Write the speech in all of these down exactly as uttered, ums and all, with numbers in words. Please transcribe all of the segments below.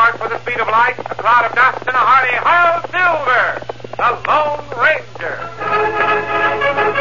start with the speed of light, a cloud of dust, and a hearty Hail Silver, the Lone Ranger.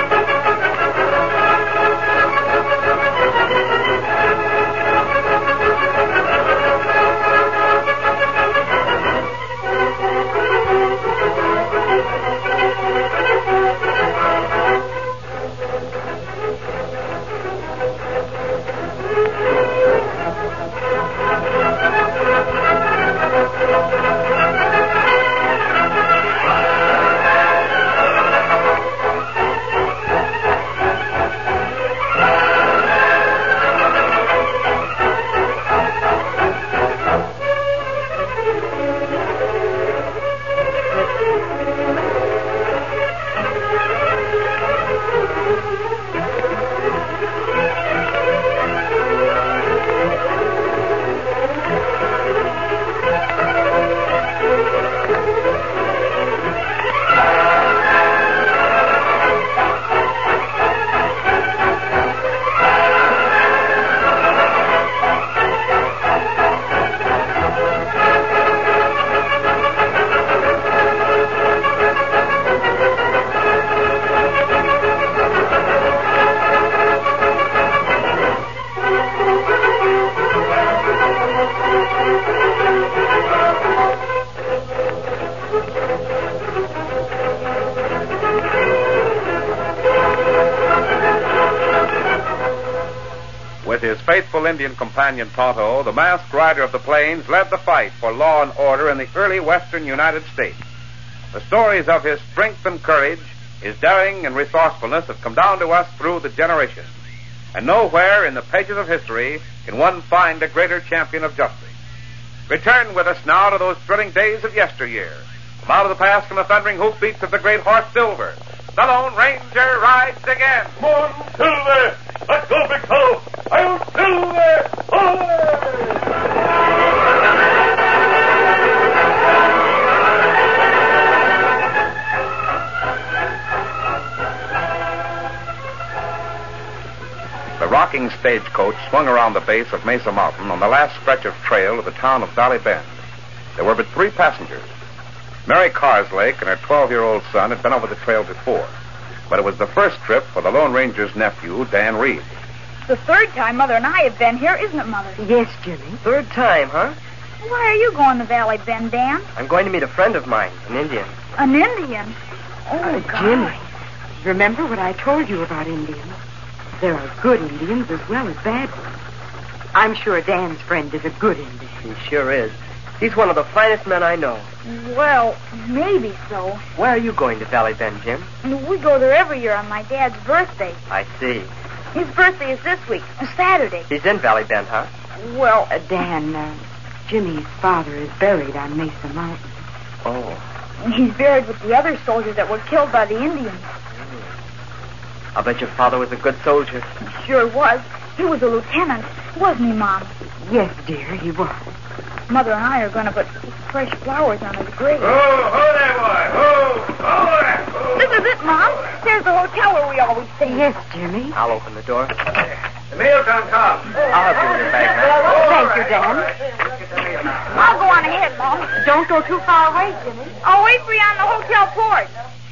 With his faithful Indian companion Tonto, the masked rider of the plains led the fight for law and order in the early western United States. The stories of his strength and courage, his daring and resourcefulness have come down to us through the generations. And nowhere in the pages of history can one find a greater champion of justice. Return with us now to those thrilling days of yesteryear. From out of the past come the thundering hoofbeats of the great horse Silver. The Lone Ranger rides again. Come on, Silver! Let's go, big fellow! I'll Silver! The rocking stagecoach swung around the base of Mesa Mountain on the last stretch of trail to the town of Valley Bend. There were but three passengers. Mary Carslake and her twelve-year-old son had been over the trail before, but it was the first trip for the Lone Ranger's nephew, Dan Reed. The third time Mother and I have been here, isn't it, Mother? Yes, Jimmy. Third time, huh? Why are you going to Valley Bend, Dan? I'm going to meet a friend of mine, an Indian. An Indian? Oh, uh, God. Jimmy, remember what I told you about Indians? There are good Indians as well as bad ones. I'm sure Dan's friend is a good Indian. He sure is. He's one of the finest men I know. Well, maybe so. Where are you going to Valley Bend, Jim? We go there every year on my dad's birthday. I see. His birthday is this week, Saturday. He's in Valley Bend, huh? Well, Uh, Dan, uh, Jimmy's father is buried on Mesa Mountain. Oh. he's buried with the other soldiers that were killed by the Indians. I'll bet your father was a good soldier. He sure was. He was a lieutenant, wasn't he, Mom? Yes, dear, he was. Mother and I are going to put fresh flowers on his grave. Oh, ho there, boy! Ho! Ho there! Ho! This is it, Mom. There's the hotel where we always stay. Yes, Jimmy. I'll open the door. The meal's on top. I'll help you with your bag, man. Thank you, Dan. I'll go on ahead, Mom. Don't go too far away, Jimmy. I'll wait for you on the hotel porch.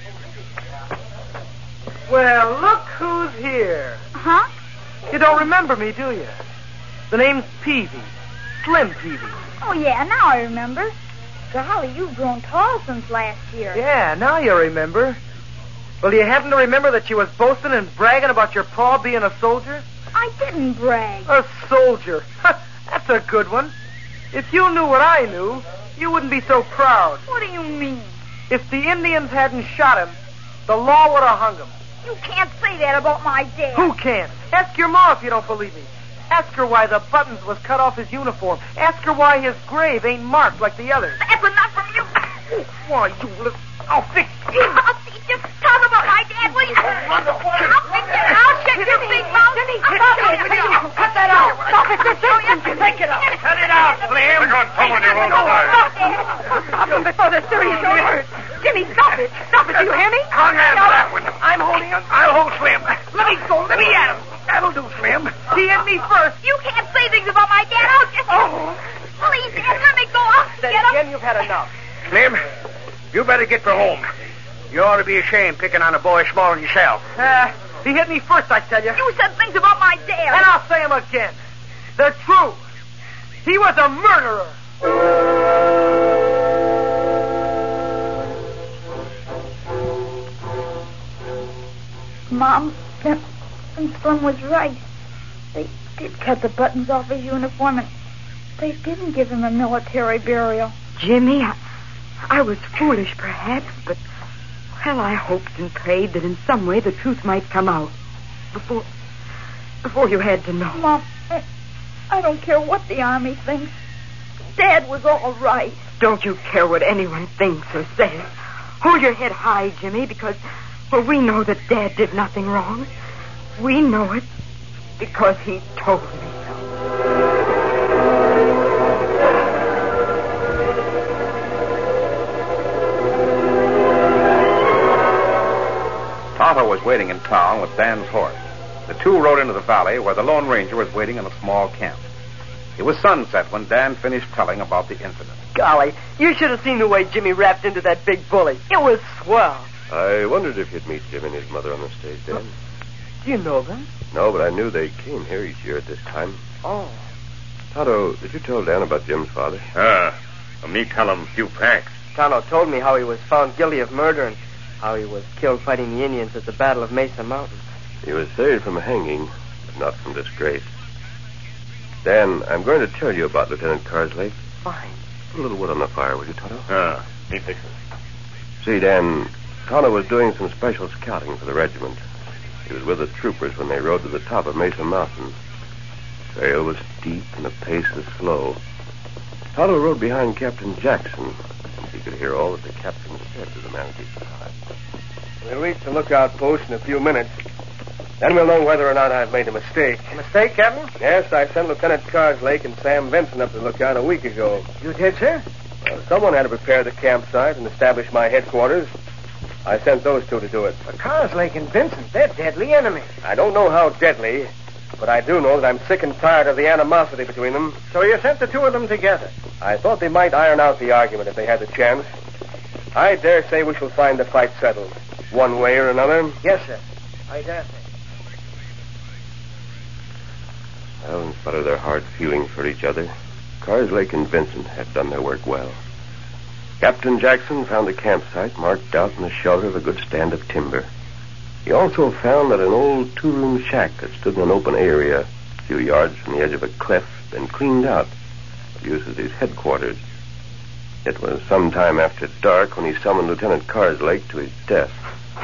Well, look who's here. Huh? You don't remember me, do you? The name's Peavy. Slim Peavy. Oh, yeah, now I remember. Golly, you've grown tall since last year. Yeah, now you remember. Well, do you happen to remember that you was boasting and bragging about your pa being a soldier? I didn't brag. A soldier. That's a good one. If you knew what I knew, you wouldn't be so proud. What do you mean? If the Indians hadn't shot him, the law would have hung him. You can't say that about my dad. Who can't? Ask your ma if you don't believe me. Ask her why the buttons was cut off his uniform. Ask her why his grave ain't marked like the others. That's enough from you. Why, you little... I'll fix you. I'll teach you. Talk about my dad, will you? I'll fix you. I'll shut your big mouth. Jimmy, I'll Jimmy, fix you. Jimmy, cut that out. Stop it, this is... Take it out. Cut it out, Slim. We're going to come on your own side. Stop him before the serious hurt. Jimmy, stop it. Stop it, do you hear me? Hung on to that one. I'm holding him. I'll hold Slim. Let me go. Let me at him. That'll do, Slim. He hit me first. You can't say things about my dad. I'll just... Oh. Please, Dad, let me go. I'll had enough. Slim, you better get for home. You ought to be ashamed picking on a boy smaller than yourself. Uh, he hit me first, I tell you. You said things about my dad. And I'll say them again. They're true. He was a murderer. Mom, Slim, Slim was right. They did cut the buttons off his uniform, and they didn't give him a military burial. Jimmy, I, I was foolish, perhaps, but, well, I hoped and prayed that in some way the truth might come out before, before you had to know. Mom, I, I don't care what the Army thinks. Dad was all right. Don't you care what anyone thinks or says. Hold your head high, Jimmy, because, well, we know that Dad did nothing wrong. We know it because he told me so. Tonto was waiting in town with Dan's horse. The two rode into the valley where the Lone Ranger was waiting in a small camp. It was sunset when Dan finished telling about the incident. Golly, you should have seen the way Jimmy rapped into that big bully. It was swell. I wondered if you'd meet Jim and his mother on the stage, Dan. Do you know them? No, but I knew they came here each year at this time. Oh. Tonto, did you tell Dan about Jim's father? Ah, uh, me tell him a few facts. Tonto told me how he was found guilty of murder and how he was killed fighting the Indians at the Battle of Mesa Mountain. He was saved from a hanging, but not from disgrace. Dan, I'm going to tell you about Lieutenant Carslake. Fine. Put a little wood on the fire, will you, Tonto? Ah, me fix it. See, Dan, Tonto was doing some special scouting for the regiment. He was with the troopers when they rode to the top of Mesa Mountain. The trail was steep and the pace was slow. Tonto rode behind Captain Jackson, and he could hear all that the captain said to the man at his side. We'll reach the lookout post in a few minutes. Then we'll know whether or not I've made a mistake. A mistake, Captain? Yes, I sent Lieutenant Carslake and Sam Benson up to the lookout a week ago. You did, sir? Well, someone had to prepare the campsite and establish my headquarters. I sent those two to do it. But Carslake and Vincent, they're deadly enemies. I don't know how deadly, but I do know that I'm sick and tired of the animosity between them. So you sent the two of them together? I thought they might iron out the argument if they had the chance. I dare say we shall find the fight settled, one way or another. Yes, sir. I dare say. Well, in spite of their hard feelings for each other, Carslake and Vincent had done their work well. Captain Jackson found a campsite marked out in the shelter of a good stand of timber. He also found that an old two-room shack that stood in an open area a few yards from the edge of a cliff had been cleaned out for use as his headquarters. It was some time after dark when he summoned Lieutenant Carslake to his desk.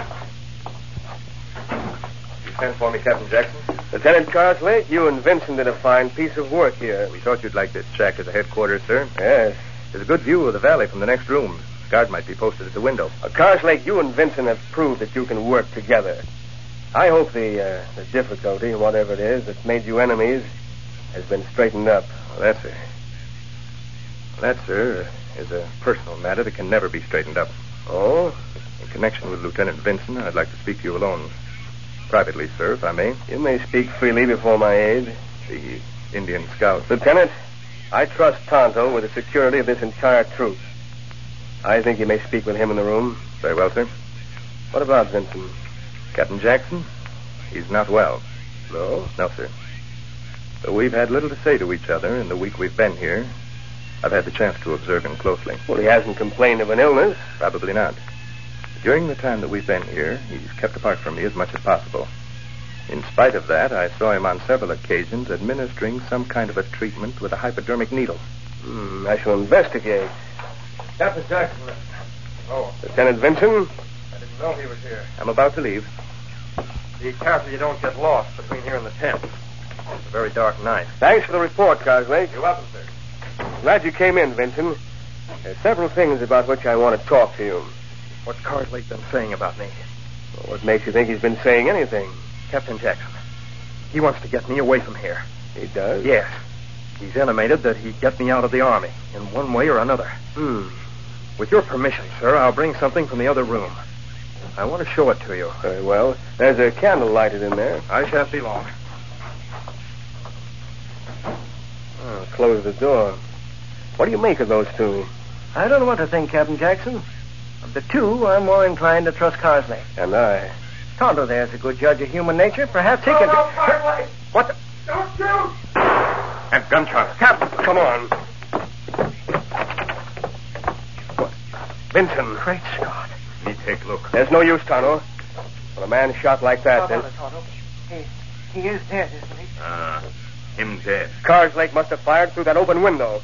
You sent for me, Captain Jackson? Lieutenant Carslake, you and Vincent did a fine piece of work here. We thought you'd like this shack as a headquarters, sir. Yes. There's a good view of the valley from the next room. A guard might be posted at the window. Uh, Carslake, you and Vincent have proved that you can work together. I hope the, uh, the difficulty, whatever it is, that made you enemies, has been straightened up. Well, that, sir. Well, that, sir, is a personal matter that can never be straightened up. Oh? In connection with Lieutenant Vincent, I'd like to speak to you alone. Privately, sir, if I may. You may speak freely before my aide. The Indian scout. Lieutenant, I trust Tonto with the security of this entire troop. I think you may speak with him in the room. Very well, sir. What about Vincent? Captain Jackson? He's not well. No? No, sir. Though we've had little to say to each other in the week we've been here, I've had the chance to observe him closely. Well, he hasn't complained of an illness. Probably not. During the time that we've been here, he's kept apart from me as much as possible. In spite of that, I saw him on several occasions administering some kind of a treatment with a hypodermic needle. Hmm, I shall investigate. Captain Jackson. Oh. Lieutenant Vincent? I didn't know he was here. I'm about to leave. Be careful you don't get lost between here and the tent. It's a very dark night. Thanks for the report, Carslake. You're welcome, sir. Glad you came in, Vincent. There's several things about which I want to talk to you. What's Carslake been saying about me? Well, what makes you think he's been saying anything? Captain Jackson. He wants to get me away from here. He does? Yes. He's intimated that he'd get me out of the Army in one way or another. Hmm. With your permission, sir, I'll bring something from the other room. I want to show it to you. Very well. There's a candle lighted in there. I shan't be long. Oh, close the door. What do you make of those two? I don't know what to think, Captain Jackson. Of the two, I'm more inclined to trust Carslake. And I. Tonto there's a good judge of human nature. Perhaps he No, can... no, Carslake! What the... Don't shoot! And gunshot. Captain, come on. What? Vincent. Great Scott. Me take look. There's no use, Tonto. When a man shot like that, How then... about it, Tonto? He, he is dead, isn't he? Ah, him dead. Carslake must have fired through that open window.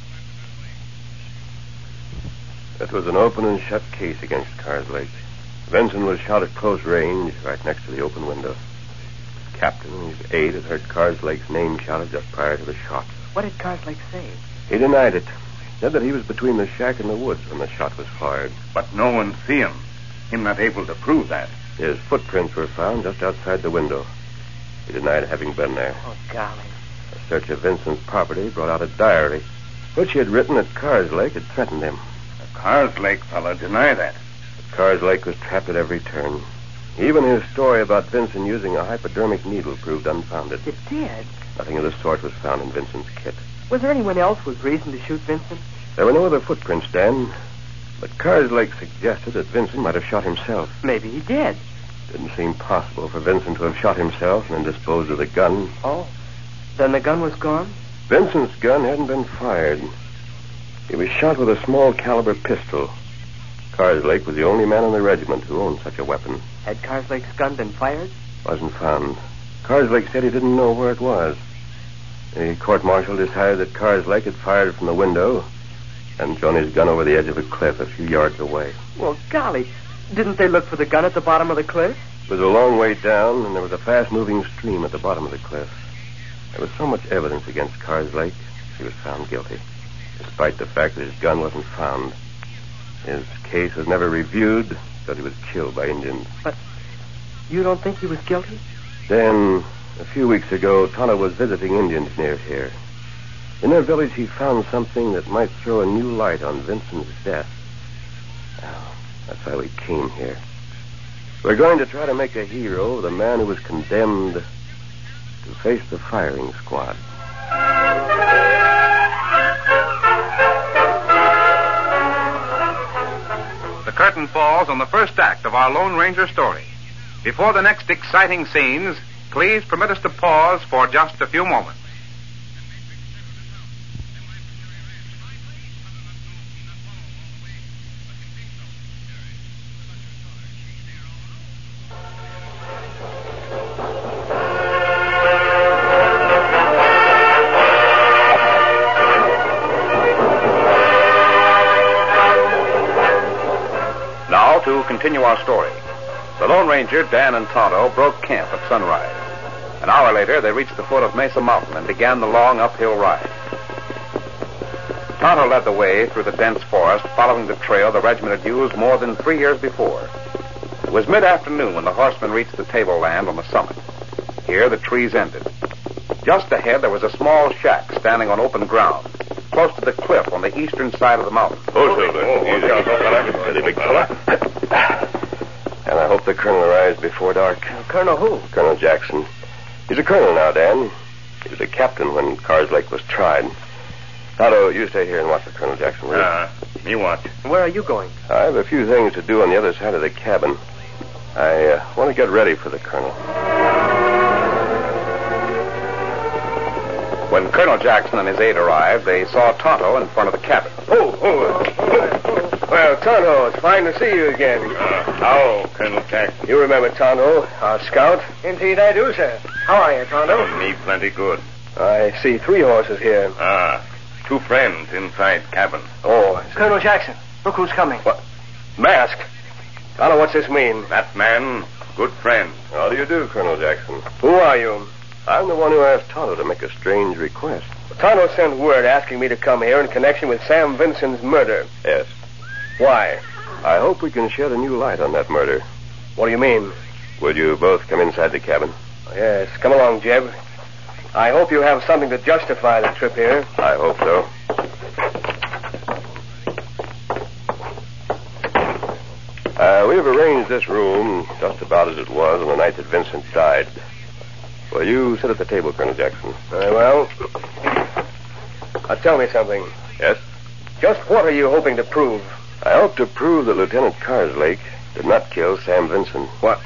It was an open and shut case against Carslake. Vincent was shot at close range, right next to the open window. The captain and his aide had heard Carslake's name shouted just prior to the shot. What did Carslake say? He denied it. Said that he was between the shack and the woods when the shot was fired. But no one see him. Him not able to prove that. His footprints were found just outside the window. He denied having been there. Oh, golly. A search of Vincent's property brought out a diary, which he had written that Carslake had threatened him. The Carslake fellow deny that. But Carslake was trapped at every turn. Even his story about Vincent using a hypodermic needle proved unfounded. It did? Nothing of the sort was found in Vincent's kit. Was there anyone else with reason to shoot Vincent? There were no other footprints, Dan. But Carslake suggested that Vincent might have shot himself. Maybe he did. Didn't seem possible for Vincent to have shot himself and then disposed of the gun. Oh. Then the gun was gone? Vincent's gun hadn't been fired. He was shot with a small caliber pistol. Carslake was the only man in the regiment who owned such a weapon. Had Carslake's gun been fired? Wasn't found. Carslake said he didn't know where it was. The court-martial decided that Carslake had fired from the window and thrown his gun over the edge of a cliff a few yards away. Well, golly. Didn't they look for the gun at the bottom of the cliff? It was a long way down, and there was a fast-moving stream at the bottom of the cliff. There was so much evidence against Carslake, he was found guilty, despite the fact that his gun wasn't found. His case was never reviewed because he was killed by Indians. But you don't think he was guilty? Then, a few weeks ago, Tonto was visiting Indians near here. In their village, he found something that might throw a new light on Vincent's death. Oh, that's why we came here. We're going to try to make a hero of the man who was condemned to face the firing squad. The curtain falls on the first act of our Lone Ranger story. Before the next exciting scenes, please permit us to pause for just a few moments. Now to continue our story. The Lone Ranger, Dan, and Tonto broke camp at sunrise. An hour later, they reached the foot of Mesa Mountain and began the long uphill ride. Tonto led the way through the dense forest, following the trail the regiment had used more than three years before. It was mid-afternoon when the horsemen reached the tableland on the summit. Here, the trees ended. Just ahead, there was a small shack standing on open ground, close to the cliff on the eastern side of the mountain. Oh, Easy, big fella. And I hope the colonel arrives before dark. Uh, Colonel who? Colonel Jackson. He's a colonel now, Dan. He was a captain when Carslake was tried. Tonto, you stay here and watch for Colonel Jackson, will you? Uh, me watch. Where are you going? I have a few things to do on the other side of the cabin. I uh, want to get ready for the colonel. When Colonel Jackson and his aide arrived, they saw Tonto in front of the cabin. Oh, oh, oh. Well, Tonto, it's fine to see you again. Uh, how, Colonel Jackson? You remember Tonto, our scout? Indeed I do, sir. How are you, Tonto? me plenty good. I see three horses here. Ah, two friends inside cabin. Oh, Colonel Jackson, look who's coming. what? Mask. Tonto, what's this mean? That man, good friend. How do you do, Colonel Jackson? Who are you? I'm the one who asked Tonto to make a strange request. Tonto sent word asking me to come here in connection with Sam Vincent's murder. Yes. Why? I hope we can shed a new light on that murder. What do you mean? Would you both come inside the cabin? Yes, come along, Jeb. I hope you have something to justify the trip here. I hope so. Uh, we have arranged this room just about as it was on the night that Vincent died. Well, you sit at the table, Colonel Jackson. Very well. Now, tell me something. Yes? Just what are you hoping to prove? I hope to prove that Lieutenant Carslake did not kill Sam Vinson. What?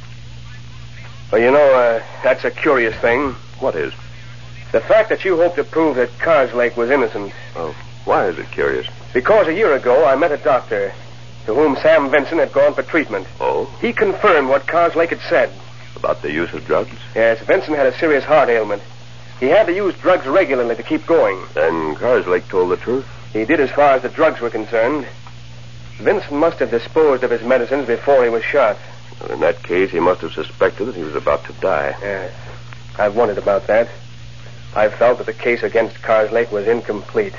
Well, you know, uh, that's a curious thing. What is? The fact that you hope to prove that Carslake was innocent. Oh, why is it curious? Because a year ago I met a doctor to whom Sam Vinson had gone for treatment. Oh? He confirmed what Carslake had said. About the use of drugs? Yes, Vinson had a serious heart ailment. He had to use drugs regularly to keep going. Then Carslake told the truth? He did as far as the drugs were concerned. Vinson must have disposed of his medicines before he was shot. Well, in that case, he must have suspected that he was about to die. Yes. I've wondered about that. I felt that the case against Carslake was incomplete.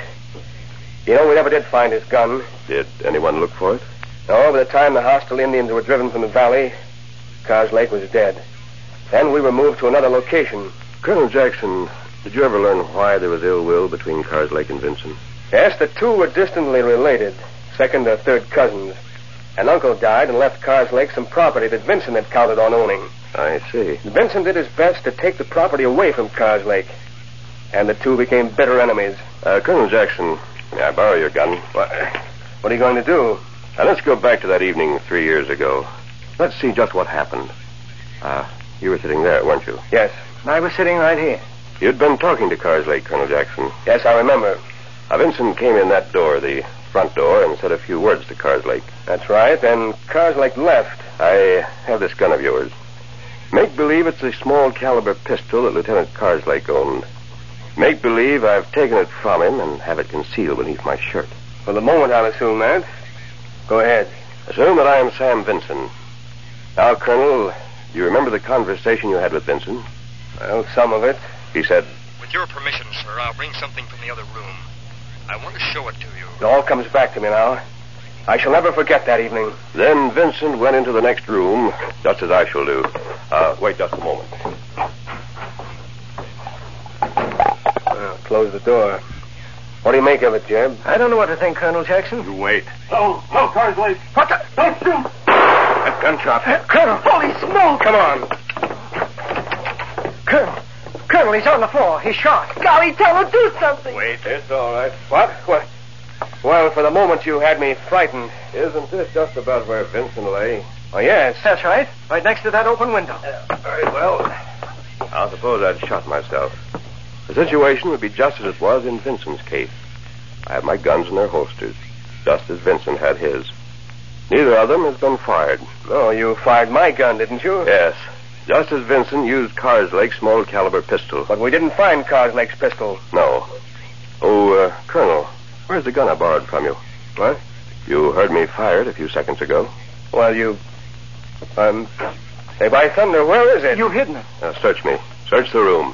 You know, we never did find his gun. Did anyone look for it? No, by the time the hostile Indians were driven from the valley, Carslake was dead. Then we were moved to another location. Colonel Jackson, did you ever learn why there was ill will between Carslake and Vinson? Yes, the two were distantly related, second or third cousins. An uncle died and left Carslake some property that Vinson had counted on owning. I see. Vinson did his best to take the property away from Carslake, and the two became bitter enemies. Uh, Colonel Jackson, may I borrow your gun? What, what are you going to do? Now, let's go back to that evening three years ago. Let's see just what happened. Uh, you were sitting there, weren't you? Yes. I was sitting right here. You'd been talking to Carslake, Colonel Jackson. Yes, I remember. Uh, Vinson came in that door, the front door, and said a few words to Carslake. That's right. Then Carslake left. I have this gun of yours. Make believe it's a small caliber pistol that Lieutenant Carslake owned. Make believe I've taken it from him and have it concealed beneath my shirt. For the moment, I'll assume that. Go ahead. Assume that I am Sam Vinson. Now, Colonel, do you remember the conversation you had with Vinson? Well, some of it. He said, "With your permission, sir, I'll bring something from the other room. I want to show it to you." It all comes back to me now. I shall never forget that evening. Then Vincent went into the next room, just as I shall do. Uh, wait just a moment. Well, close the door. What do you make of it, Jeb? I don't know what to think, Colonel Jackson. You wait. Oh, no, Carslake. What the? Don't shoot. That gunshot. Uh, Colonel, holy smoke! Come on. Colonel, Colonel, he's on the floor. He's shot. Golly, tell him, do something. Wait, it's all right. What? What? Well, for the moment you had me frightened. Isn't this just about where Vincent lay? Oh, yes. That's right. Right next to that open window. Uh, very well. I suppose I'd shot myself. The situation would be just as it was in Vincent's case. I have my guns in their holsters, just as Vincent had his. Neither of them has been fired. Oh, you fired my gun, didn't you? Yes, just as Vincent used Carslake's small caliber pistol. But we didn't find Carslake's pistol. No. Oh, uh, Colonel, where's the gun I borrowed from you? What? You heard me fire it a few seconds ago. Well, you... Um... Say, by thunder, where is it? You hidden it. Now, search me. Search the room.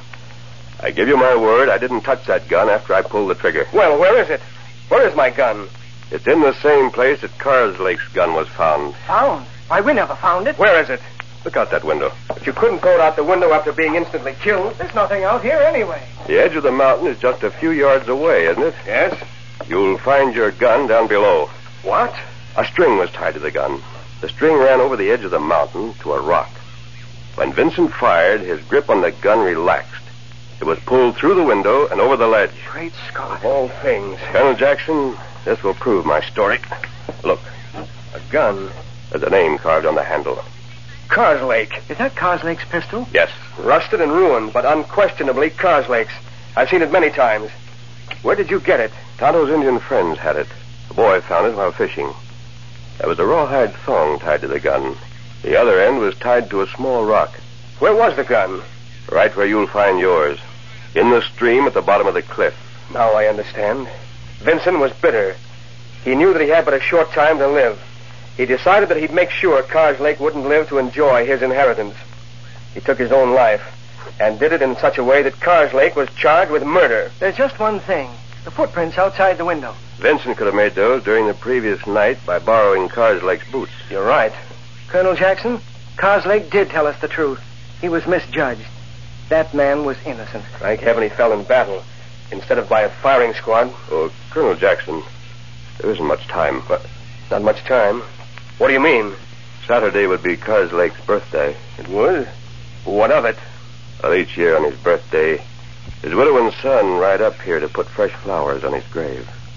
I give you my word, I didn't touch that gun after I pulled the trigger. Well, where is it? Where is my gun? It's in the same place that Carslake's gun was found. Found? Why, we never found it. Where is it? Look out that window. But you couldn't throw it out the window after being instantly killed. There's nothing out here anyway. The edge of the mountain is just a few yards away, isn't it? Yes. You'll find your gun down below. What? A string was tied to the gun. The string ran over the edge of the mountain to a rock. When Vincent fired, his grip on the gun relaxed. It was pulled through the window and over the ledge. Great Scott. Of all things. Colonel Jackson, this will prove my story. Look, A gun? there's a name carved on the handle. Carslake. Is that Carslake's pistol? Yes. Rusted and ruined, but unquestionably Carslake's. I've seen it many times. Where did you get it? Tonto's Indian friends had it. The boy found it while fishing. There was a rawhide thong tied to the gun. The other end was tied to a small rock. Where was the gun? Right where you'll find yours. In the stream at the bottom of the cliff. Now I understand. Vincent was bitter. He knew that he had but a short time to live. He decided that he'd make sure Carslake wouldn't live to enjoy his inheritance. He took his own life and did it in such a way that Carslake was charged with murder. There's just one thing. The footprints outside the window. Vincent could have made those during the previous night by borrowing Carslake's boots. You're right. Colonel Jackson, Carslake did tell us the truth. He was misjudged. That man was innocent. Thank heaven he fell in battle instead of by a firing squad. Oh, Colonel Jackson, there isn't much time. But not much time. What do you mean? Saturday would be Carslake's birthday. It would? What of it? Well, each year on his birthday, his widow and son ride up here to put fresh flowers on his grave.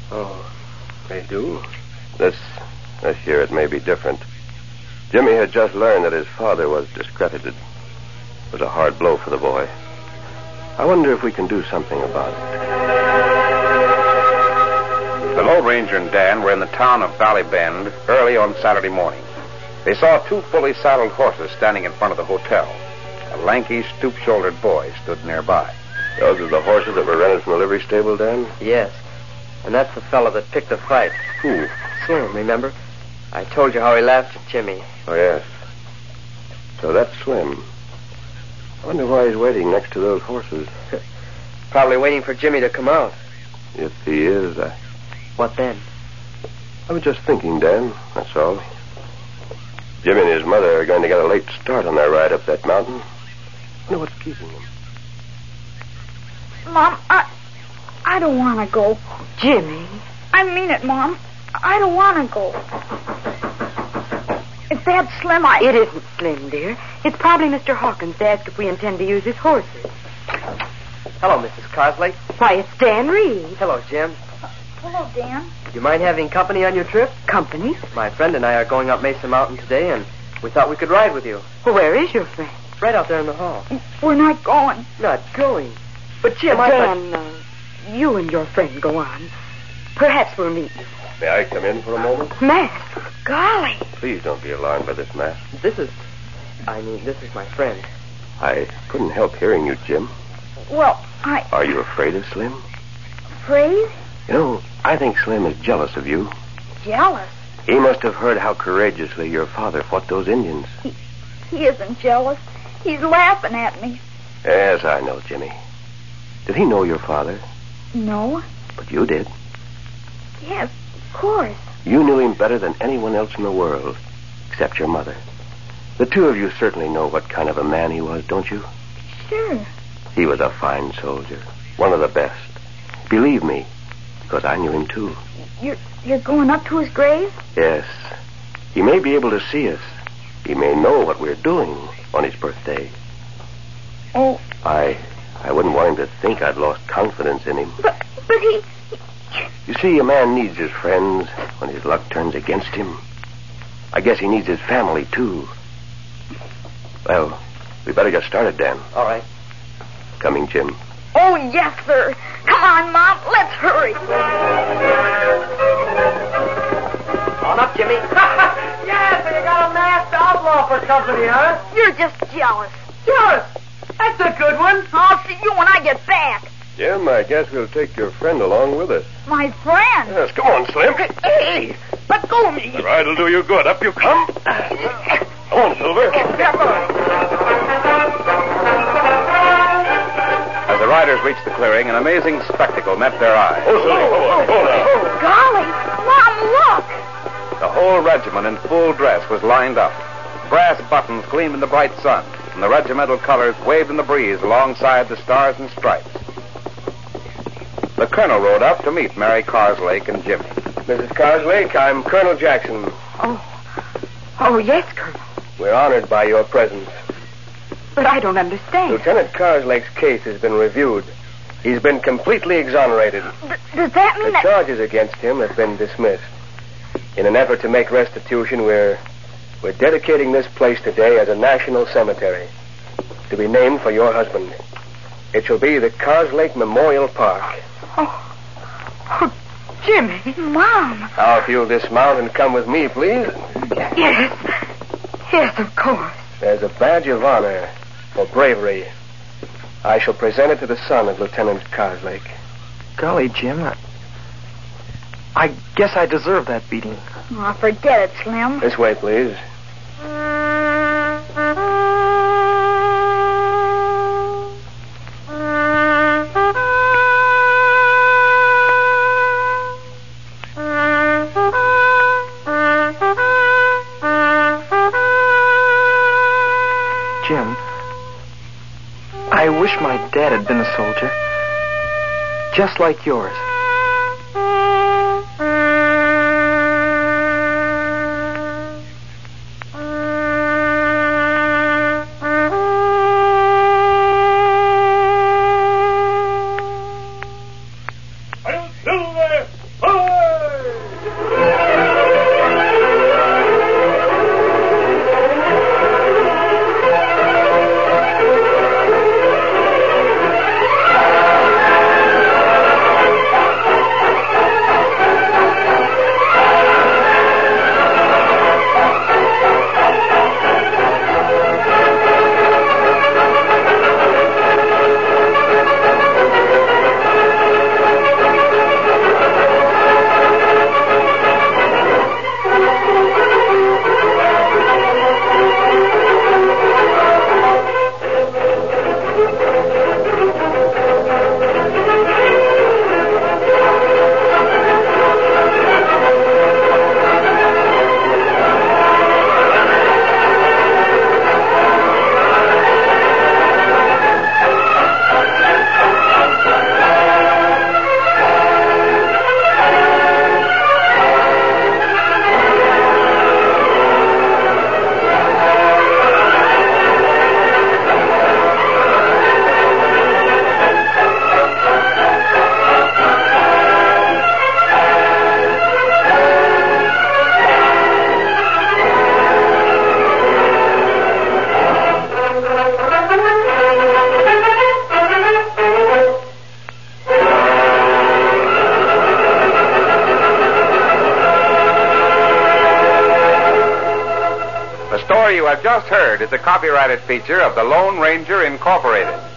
Oh, they do? This, this year it may be different. Jimmy had just learned that his father was discredited. It was a hard blow for the boy. I wonder if we can do something about it. The Lone Ranger and Dan were in the town of Valley Bend early on Saturday morning. They saw two fully saddled horses standing in front of the hotel. A lanky, stoop-shouldered boy stood nearby. Those are the horses that were rented from the livery stable, Dan? Yes. And that's the fellow that picked the fight. Who? Slim, remember? I told you how he laughed at Jimmy. Oh, yes. So that's Slim. I wonder why he's waiting next to those horses. Probably waiting for Jimmy to come out. If he is, I... What then? I was just thinking, Dan, that's all. Jimmy and his mother are going to get a late start on their ride up that mountain. I wonder what's keeping them. Mom, I... I don't want to go. Jimmy. I mean it, Mom. I don't want to go. If that's Slim, I... It isn't Slim, dear. It's probably Mister Hawkins to ask if we intend to use his horses. Hello, Missus Carslake. Why, it's Dan Reed. Hello, Jim. Hello, Dan. You mind having company on your trip? Company? My friend and I are going up Mesa Mountain today, and we thought we could ride with you. Well, where is your friend? Right out there in the hall. We're not going. Not going? But, Jim, I... Dan, uh, you and your friend go on. Perhaps we'll meet you. May I come in for a moment? Mask. Golly. Please don't be alarmed by this mask. This is... I mean, this is my friend. I couldn't help hearing you, Jim. Well, I... Are you afraid of Slim? Afraid? You know, I think Slim is jealous of you. Jealous? He must have heard how courageously your father fought those Indians. He, he isn't jealous. He's laughing at me. Yes, I know, Jimmy. Did he know your father? No. But you did. Yes, of course. You knew him better than anyone else in the world, except your mother. The two of you certainly know what kind of a man he was, don't you? Sure. He was a fine soldier, one of the best. Believe me, because I knew him too. You're, you're going up to his grave? Yes. He may be able to see us. He may know what we're doing on his birthday. Oh. I I wouldn't want him to think I'd lost confidence in him. But, but he... You see, a man needs his friends when his luck turns against him. I guess he needs his family, too. Well, we better get started, Dan. All right. Coming, Jim. Oh, yes, sir. Come on, Mom. Let's hurry. On up, Jimmy. Yeah, so you got a masked outlaw for company, huh? You're just jealous. Jealous. That's a good one. I'll see you when I get back. Jim, I guess we'll take your friend along with us. My friend. Yes, come on, Slim. Hey, let go of me. The ride will do you good. Up you come. Come on, Silver. As the riders reached the clearing, an amazing spectacle met their eyes. Oh, Silver, hold on, hold on. Oh, golly. Mom, look. The whole regiment in full dress was lined up. Brass buttons gleamed in the bright sun, and the regimental colors waved in the breeze alongside the stars and stripes. The colonel rode up to meet Mary Carslake and Jimmy. Missus Carslake, I'm Colonel Jackson. Oh. Oh, yes, Colonel. We're honored by your presence. But I don't understand. Lieutenant Carslake's case has been reviewed. He's been completely exonerated. D- does that mean the that... charges against him have been dismissed. In an effort to make restitution, we're we're dedicating this place today as a national cemetery to be named for your husband. It shall be the Carslake Memorial Park. Oh, oh, Jimmy. Mom. Now, if you'll dismount and come with me, please. Yes. Yes, of course. There's a badge of honor for bravery. I shall present it to the son of Lieutenant Carslake. Golly, Jim, I, I guess I deserve that beating. Oh, forget it, Slim. This way, please. Jim, I wish my dad had been a soldier. Just like yours. Silver! Oh! story you have just heard is a copyrighted feature of the Lone Ranger Incorporated.